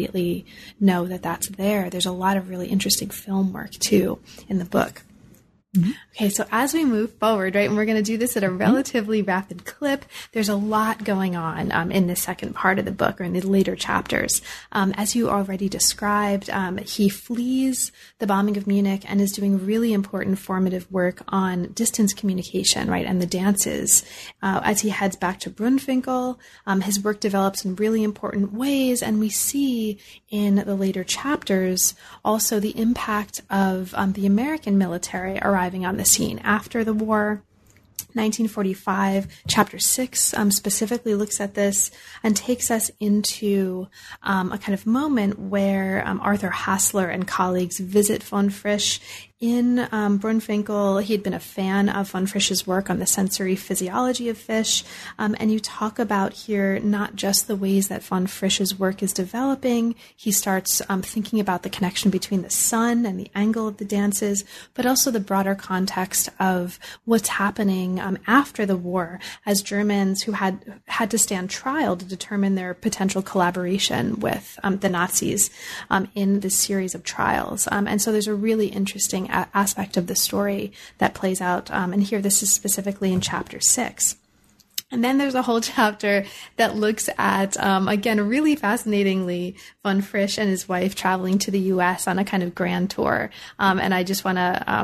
immediately know that that's there. There's a lot of really interesting film work too in the book. Okay, so as we move forward, right, and we're going to do this at a relatively rapid clip, there's a lot going on in the second part of the book or in the later chapters. As you already described, he flees the bombing of Munich and is doing really important formative work on distance communication, right, and the dances. As he heads back to Brunfinkel, his work develops in really important ways, and we see in the later chapters also the impact of the American military arriving on the scene after the war. 1945, chapter 6 specifically looks at this and takes us into a kind of moment where Arthur Hassler and colleagues visit von Frisch in Brunfinkel. He had been a fan of von Frisch's work on the sensory physiology of fish. And you talk about here not just the ways that von Frisch's work is developing. He starts thinking about the connection between the sun and the angle of the dances, but also the broader context of what's happening after the war as Germans who had to stand trial to determine their potential collaboration with the Nazis in this series of trials. And so there's a really interesting aspect of the story that plays out. And here, this is specifically in chapter 6. And then there's a whole chapter that looks at, again, really fascinatingly, von Frisch and his wife traveling to the U.S. on a kind of grand tour. And I just want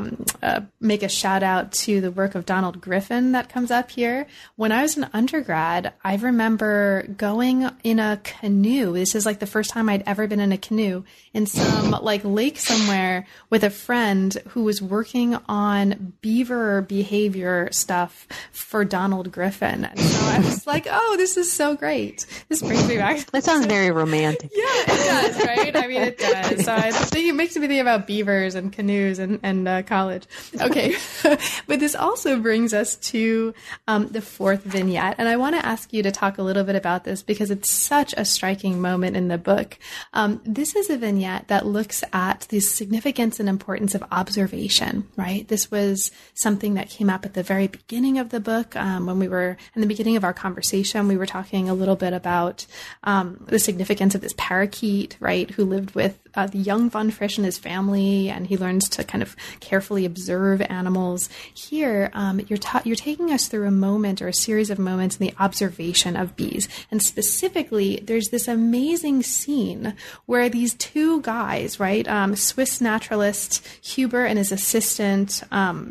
to make a shout out to the work of Donald Griffin that comes up here. When I was an undergrad, I remember going in a canoe. This is like the first time I'd ever been in a canoe in some like lake somewhere with a friend who was working on beaver behavior stuff for Donald Griffin. So I was like, oh, this is so great. This brings me back. That sounds very romantic. Yeah, it does, right? I mean, it does. So I think it makes me think about beavers and canoes and college. Okay. But this also brings us to the fourth vignette. And I want to ask you to talk a little bit about this because it's such a striking moment in the book. This is a vignette that looks at the significance and importance of observation, right? This was something that came up at the very beginning of the book when we were in the beginning of our conversation. We were talking a little bit about the significance of this parakeet, right, who lived with the young von Frisch and his family, and he learns to kind of carefully observe animals. Here, you're taking us through a moment or a series of moments in the observation of bees. And specifically, there's this amazing scene where these two guys, right, Swiss naturalist Huber and his assistant,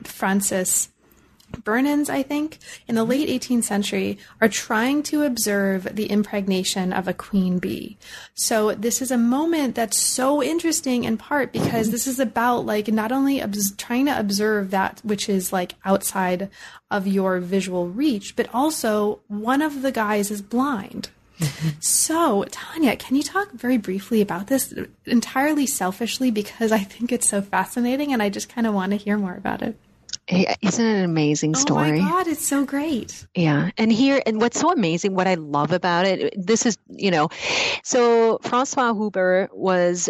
Francis Burnens, I think, in the late 18th century, are trying to observe the impregnation of a queen bee. So this is a moment that's so interesting in part because this is about like not only trying to observe that which is like outside of your visual reach, but also one of the guys is blind. So, Tanya, can you talk very briefly about this entirely selfishly because I think it's so fascinating and I just kind of want to hear more about it. Isn't it an amazing story? Oh my God, it's so great. Yeah. And what's so amazing, what I love about it, this is, so Francois Huber was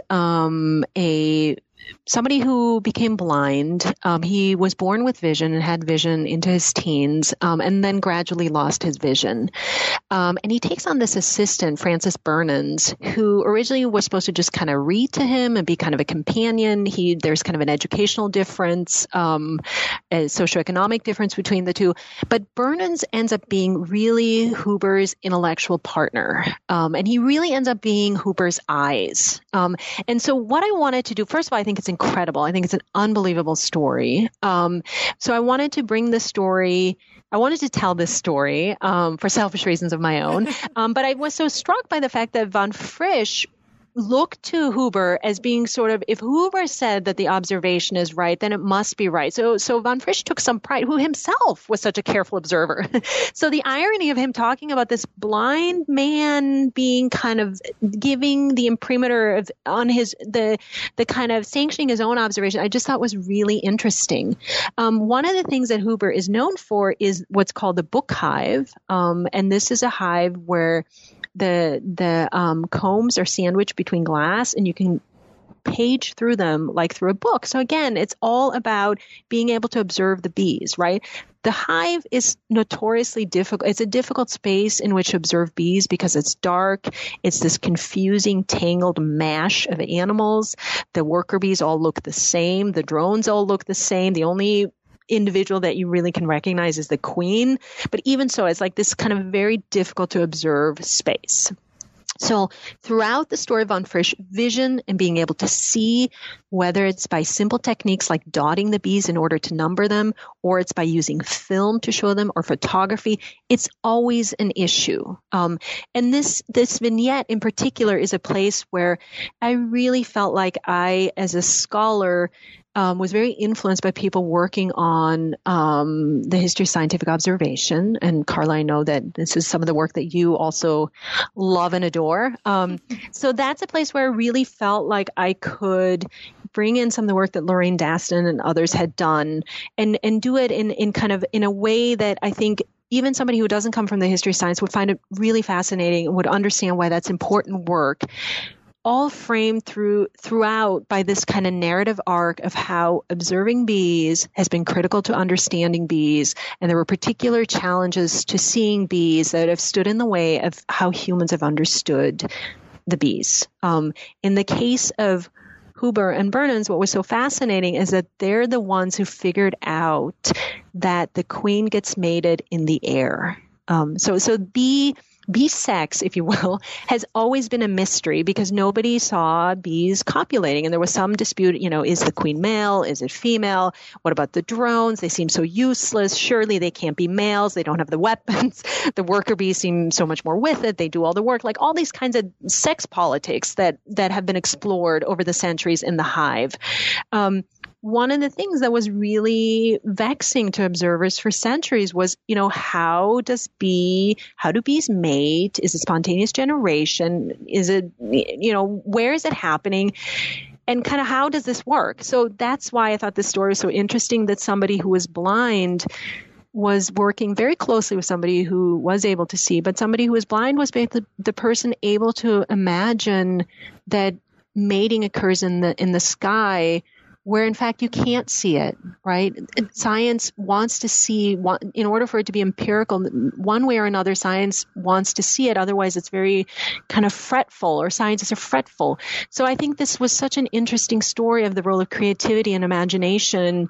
somebody who became blind. He was born with vision and had vision into his teens, and then gradually lost his vision. And he takes on this assistant, Francis Burnens, who originally was supposed to just kind of read to him and be kind of a companion. There's kind of an educational difference, a socioeconomic difference between the two. But Burnens ends up being really Huber's intellectual partner. And he really ends up being Huber's eyes. And so what I wanted to do, first of all, I think it's incredible. I think it's an unbelievable story. So I wanted to bring this story. I wanted to tell this story for selfish reasons of my own. But I was so struck by the fact that von Frisch looked to Huber as being sort of, if Huber said that the observation is right, then it must be right. So von Frisch took some pride, who himself was such a careful observer. So the irony of him talking about this blind man being kind of giving the imprimatur on the kind of sanctioning his own observation, I just thought was really interesting. One of the things that Huber is known for is what's called the book hive. And this is a hive where the combs are sandwiched between glass, and you can page through them like through a book. So again, it's all about being able to observe the bees, right? The hive is notoriously difficult. It's a difficult space in which to observe bees because it's dark. It's this confusing, tangled mash of animals. The worker bees all look the same. The drones all look the same. The only individual that you really can recognize is the queen. But even so, it's like this kind of very difficult to observe space. So throughout the story of Von Frisch, vision and being able to see, whether it's by simple techniques like dotting the bees in order to number them, or it's by using film to show them, or photography, it's always an issue. And this vignette in particular is a place where I really felt like I, as a scholar, was very influenced by people working on the history of scientific observation. And Carla, I know that this is some of the work that you also love and adore. So that's a place where I really felt like I could bring in some of the work that Lorraine Daston and others had done and do it in kind of in a way that I think even somebody who doesn't come from the history of science would find it really fascinating and would understand why that's important work, all framed throughout by this kind of narrative arc of how observing bees has been critical to understanding bees. And there were particular challenges to seeing bees that have stood in the way of how humans have understood the bees. In the case of Huber and Burnens, what was so fascinating is that they're the ones who figured out that the queen gets mated in the air. So bee sex, if you will, has always been a mystery because nobody saw bees copulating. And there was some dispute, is the queen male? Is it female? What about the drones? They seem so useless. Surely they can't be males. They don't have the weapons. The worker bees seem so much more with it. They do all the work, like all these kinds of sex politics that have been explored over the centuries in the hive. One of the things that was really vexing to observers for centuries was, how do bees mate? Is it spontaneous generation? Is it, where is it happening? And kind of how does this work? So that's why I thought this story was so interesting, that somebody who was blind was working very closely with somebody who was able to see, but somebody who was blind was the person able to imagine that mating occurs in the sky, where in fact you can't see it, right? Science wants to see, in order for it to be empirical, one way or another, science wants to see it. Otherwise, it's very kind of fretful, or scientists are fretful. So I think this was such an interesting story of the role of creativity and imagination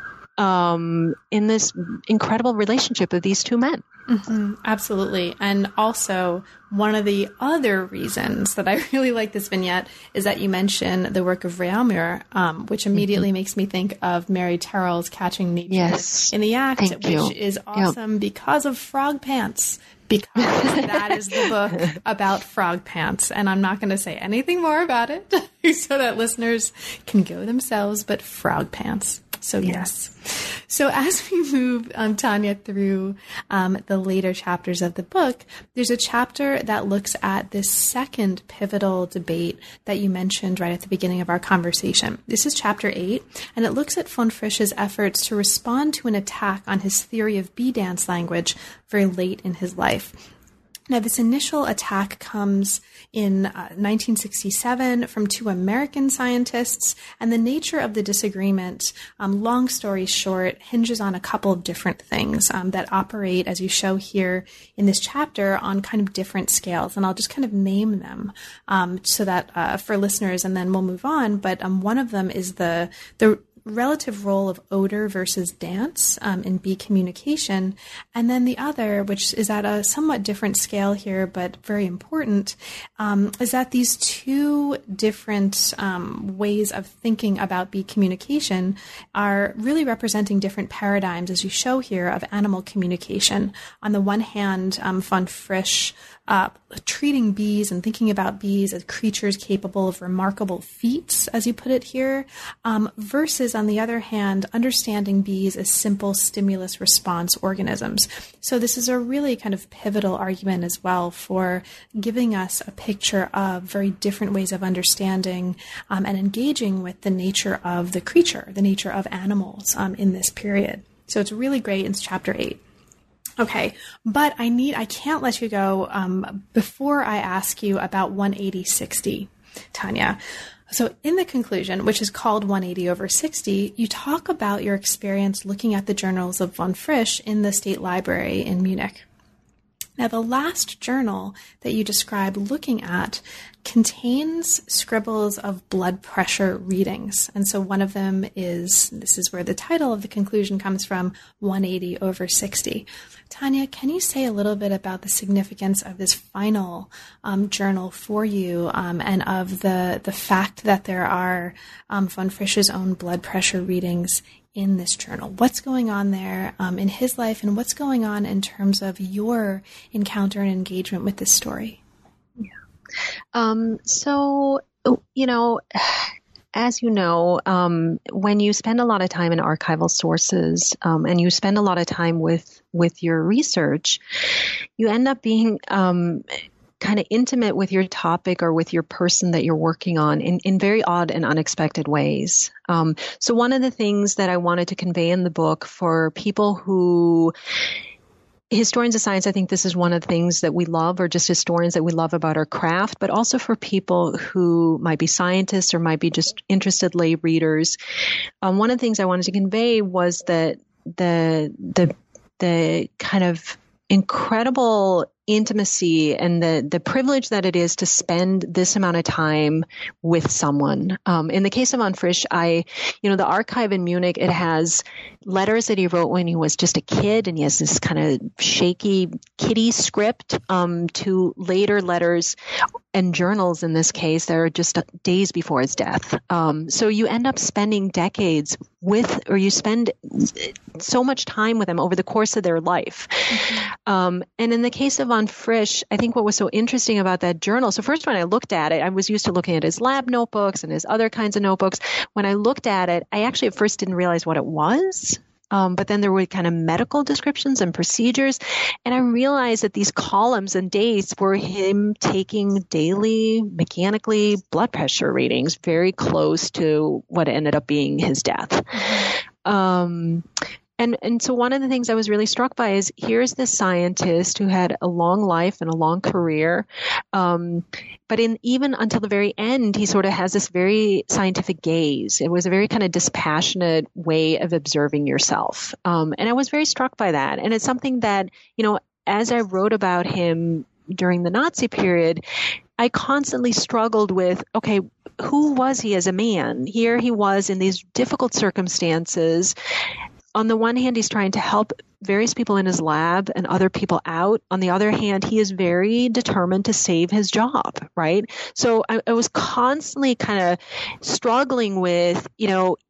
in this incredible relationship of these two men. Mm-hmm, absolutely. And also, one of the other reasons that I really like this vignette is that you mention the work of Réaumur, which immediately makes me think of Mary Terrell's Catching Nature in the Act, which is awesome because of frog pants. Because that is the book about frog pants. And I'm not going to say anything more about it so that listeners can go themselves, but frog pants. So yes. So as we move, Tanya, through the later chapters of the book, there's a chapter that looks at this second pivotal debate that you mentioned right at the beginning of our conversation. This is chapter 8, and it looks at von Frisch's efforts to respond to an attack on his theory of bee dance language very late in his life. Now, this initial attack comes in 1967 from two American scientists, and the nature of the disagreement, long story short, hinges on a couple of different things that operate, as you show here in this chapter, on kind of different scales. And I'll just kind of name them so that for listeners, and then we'll move on. But one of them is the relative role of odor versus dance in bee communication. And then the other, which is at a somewhat different scale here, but very important, is that these two different ways of thinking about bee communication are really representing different paradigms, as you show here, of animal communication. On the one hand, von Frisch treating bees and thinking about bees as creatures capable of remarkable feats, as you put it here, versus, on the other hand, understanding bees as simple stimulus response organisms. So this is a really kind of pivotal argument as well for giving us a picture of very different ways of understanding and engaging with the nature of the creature, the nature of animals in this period. So it's really great. It's chapter 8. Okay, but I can't let you go before I ask you about 18060, Tanya. So in the conclusion, which is called 180 over 60, you talk about your experience looking at the journals of von Frisch in the State Library in Munich. Now, the last journal that you describe looking at contains scribbles of blood pressure readings. And so one of them is, this is where the title of the conclusion comes from, 180 over 60. Tanya, can you say a little bit about the significance of this final journal for you and of the fact that there are von Frisch's own blood pressure readings in this journal? What's going on there in his life, and what's going on in terms of your encounter and engagement with this story? So, as you know, when you spend a lot of time in archival sources and you spend a lot of time with your research, you end up being kind of intimate with your topic or with your person that you're working on in very odd and unexpected ways. So one of the things that I wanted to convey in the book for people who historians of science, I think this is one of the things that we love, or just historians that we love about our craft, but also for people who might be scientists or might be just interested lay readers. One of the things I wanted to convey was that the kind of incredible intimacy and the privilege that it is to spend this amount of time with someone. In the case of von Frisch, the archive in Munich, it has letters that he wrote when he was just a kid, and he has this kind of shaky kiddie script to later letters and journals in this case that are just days before his death. So you end up spending decades you spend so much time with them over the course of their life. Mm-hmm. And in the case of von Frisch, I think what was so interesting about that journal, so first when I looked at it, I was used to looking at his lab notebooks and his other kinds of notebooks. When I looked at it, I actually at first didn't realize what it was. But then there were kind of medical descriptions and procedures. And I realized that these columns and dates were him taking daily, mechanically blood pressure readings very close to what ended up being his death. And so one of the things I was really struck by is here's this scientist who had a long life and a long career. But even until the very end, he sort of has this very scientific gaze. It was a very kind of dispassionate way of observing yourself. And I was very struck by that. And it's something that, as I wrote about him during the Nazi period, I constantly struggled with, okay, who was he as a man? Here he was in these difficult circumstances. On the one hand, he's trying to help various people in his lab and other people out. On the other hand, he is very determined to save his job, right? So I was constantly kind of struggling with, he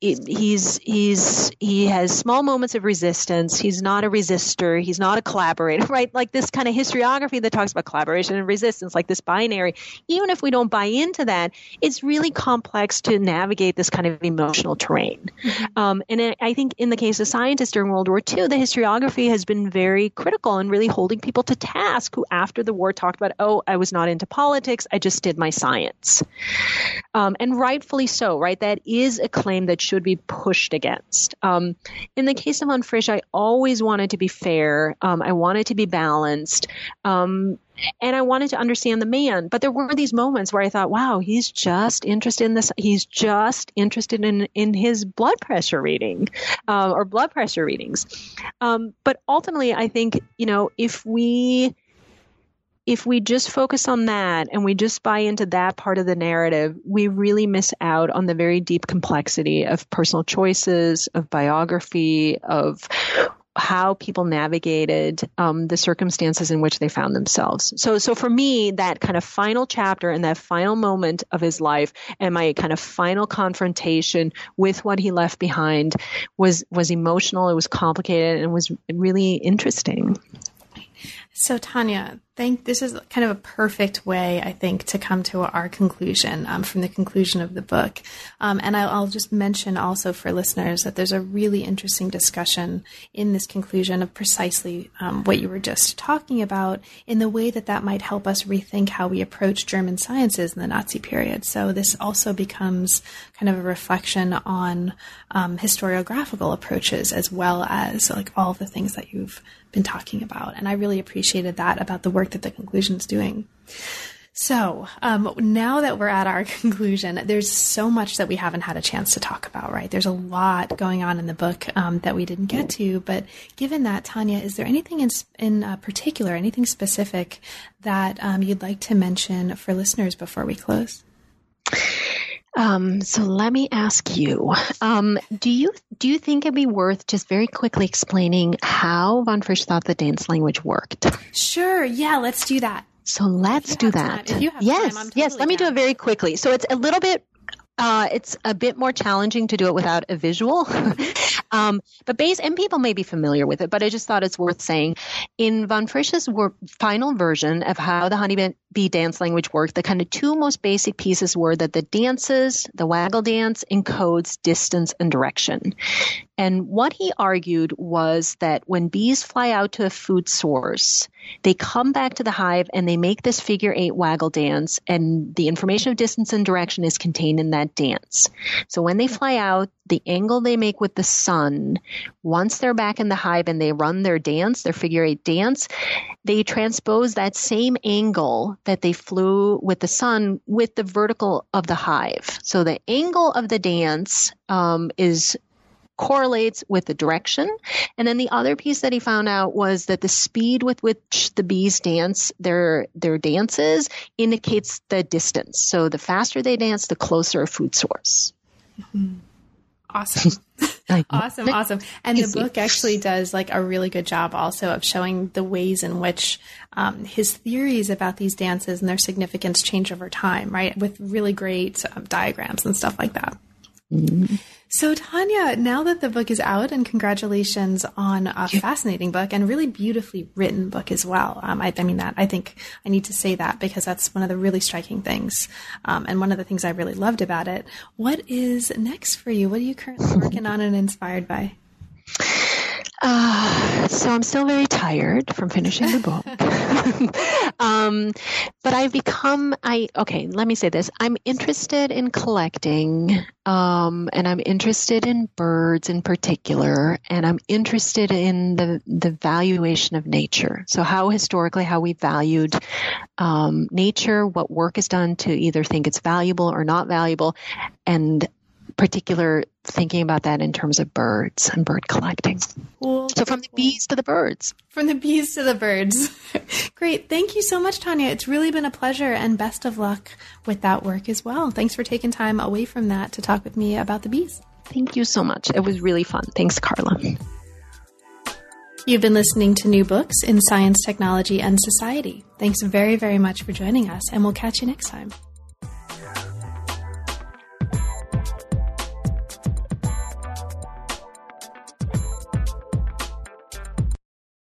has small moments of resistance. He's not a resistor. He's not a collaborator, right? Like this kind of historiography that talks about collaboration and resistance, like this binary. Even if we don't buy into that, it's really complex to navigate this kind of emotional terrain. Mm-hmm. And I think in the case of scientists during World War II, the historiography has been very critical and really holding people to task who after the war talked about, I was not into politics, I just did my science. And rightfully so, right? That is a claim that should be pushed against. In the case of von Frisch, I always wanted to be fair. I wanted to be balanced. And I wanted to understand the man. But there were these moments where I thought, wow, he's just interested in this. He's just interested in his blood pressure reading or blood pressure readings. But ultimately, I think, if we just focus on that and we just buy into that part of the narrative, we really miss out on the very deep complexity of personal choices, of biography, of how people navigated the circumstances in which they found themselves. So for me, that kind of final chapter and that final moment of his life and my kind of final confrontation with what he left behind was emotional, it was complicated, and it was really interesting. So Tanya, this is kind of a perfect way, I think, to come to our conclusion from the conclusion of the book. And I'll just mention also for listeners that there's a really interesting discussion in this conclusion of precisely what you were just talking about in the way that might help us rethink how we approach German sciences in the Nazi period. So this also becomes kind of a reflection on historiographical approaches as well as like all of the things that you've been talking about. And I really appreciated that about the work that the conclusion's doing. So now that we're at our conclusion, there's so much that we haven't had a chance to talk about, right? There's a lot going on in the book that we didn't get to. But given that, Tanya, is there anything in particular, anything specific that you'd like to mention for listeners before we close? So let me ask you, do you think it'd be worth just very quickly explaining how von Frisch thought the dance language worked? Sure. Yeah, let's do that. So let's do that. If you have yes, time, I'm totally yes. Let me do it very quickly. So it's a little bit, it's a bit more challenging to do it without a visual. And people may be familiar with it, but I just thought it's worth saying. In von Frisch's final version of how the honeybee dance language worked, the kind of two most basic pieces were that the waggle dance encodes distance and direction. And what he argued was that when bees fly out to a food source, they come back to the hive and they make this figure 8 waggle dance, and the information of distance and direction is contained in that dance. So when they fly out, the angle they make with the sun, once they're back in the hive and they run their dance, their figure 8 dance, they transpose that same angle that they flew with the sun with the vertical of the hive. So the angle of the dance correlates with the direction. And then the other piece that he found out was that the speed with which the bees dance their dances indicates the distance. So the faster they dance, the closer a food source. Mm-hmm. Awesome. Awesome. And the book actually does like a really good job also of showing the ways in which his theories about these dances and their significance change over time, right? With really great diagrams and stuff like that. Mm-hmm. So Tanya, now that the book is out, and congratulations on a fascinating book and really beautifully written book as well. I think I need to say that because that's one of the really striking things. And one of the things I really loved about it. What is next for you? What are you currently working on and inspired by? So I'm still very tired from finishing the book. But let me say this. I'm interested in collecting, and I'm interested in birds in particular, and I'm interested in the valuation of nature. So how we valued nature, what work is done to either think it's valuable or not valuable, and particular thinking about that in terms of birds and bird collecting. Cool. So from the bees to the birds. From the bees to the birds. Great. Thank you so much, Tanya. It's really been a pleasure, and best of luck with that work as well. Thanks for taking time away from that to talk with me about the bees. Thank you so much. It was really fun. Thanks, Carla. You've been listening to New Books in Science, Technology, and Society. Thanks very, very much for joining us, and we'll catch you next time.